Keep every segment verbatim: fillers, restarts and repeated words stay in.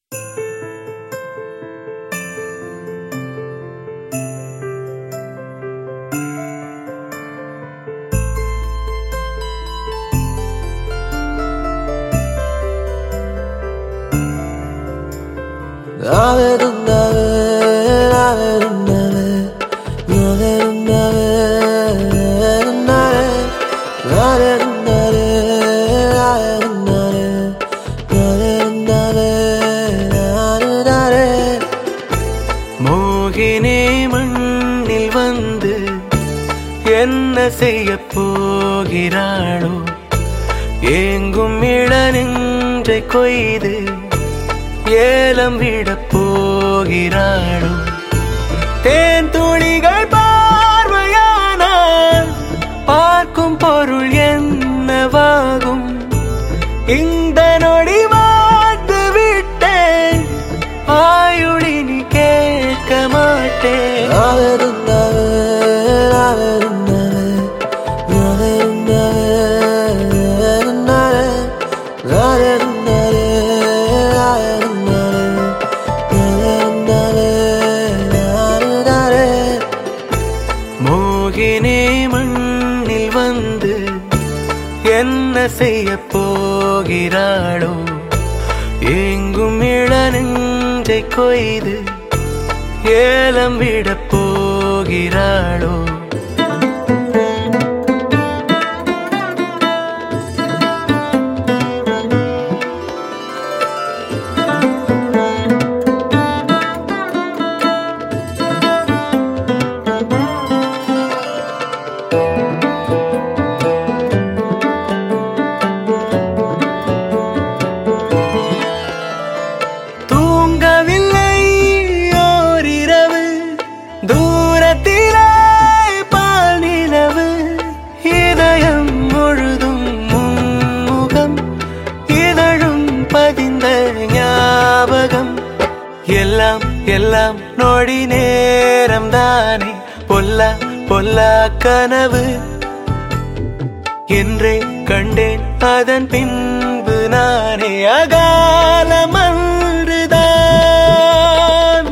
மோகினே மண்ணில் வந்து என்ன செய்ய போகிறாளோ, ஏங்கும் இளநெஞ்சை கொய்து ஏலம் விட போகிறாளோ. தேன் துளிகள் பார்வையானால் பார்க்கும் பொருள் என்னவாகும்? இந்த நொடி வாழ்ந்து விட்டேன், ஆயுளினி கேட்க மாட்டேன். மோகினே மண்ணில் வந்து என்ன செய்ய போகிறாளோ, எங்கும் இளநெஞ்சை கொய்து ஏலம் விட போகிறாளோ. எல்லாம் எல்லாம் நொடி நேரம் தானே, பொல்லா பொல்லா கனவு என்றே கண்டேன். அதன் பின்பு நானே அகாலம் அன்றுதான்.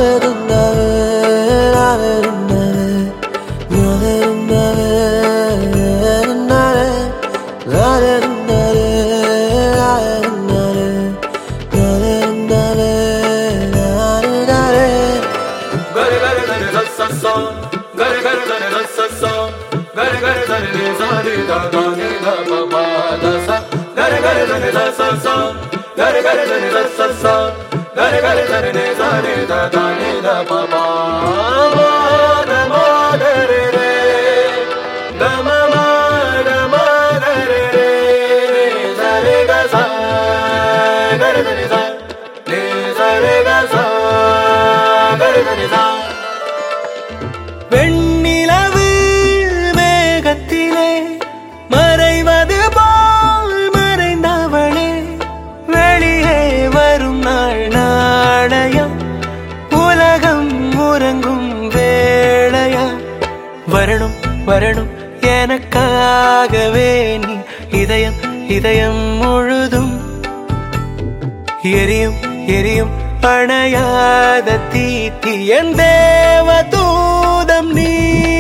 வெண்ணிலவு மேகத்திலே மறைவது போல் மறைந்தவளே, வெளியே வரும் நாள் நாளையா, உலகம் உறங்கும் வேளையா. வரணும் வரணும் எனக்காகவே நீ, இதயம் இதயம் முழுதும் எரியும் எரியும் அணையாத தீத்தி, என் தேவ தூதம் நீ.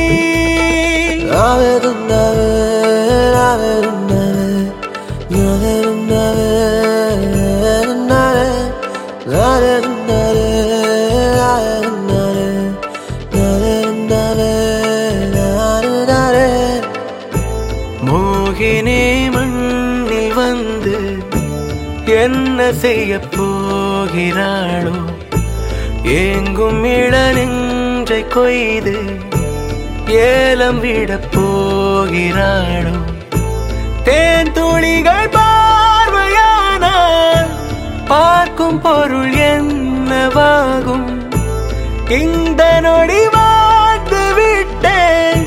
மோகினே மண்ணில் வந்து என்ன செய்ய போகிறாளோ, ஏங்கும் இளநெஞ்சை கொய்து ஏலம் விட போகிறாளோ. தேன் துளிகள் பார்வையானால் பார்க்கும் பொருள் என்னவாகும்? இந்த நொடி வாழ்ந்து விட்டேன்,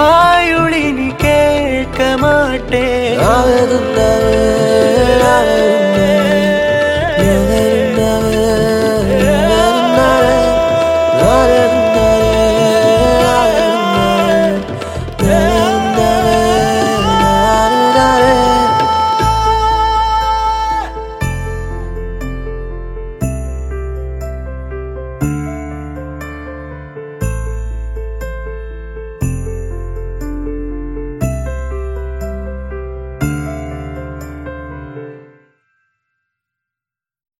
ஆயுளினி கேட்க மாட்டேன்.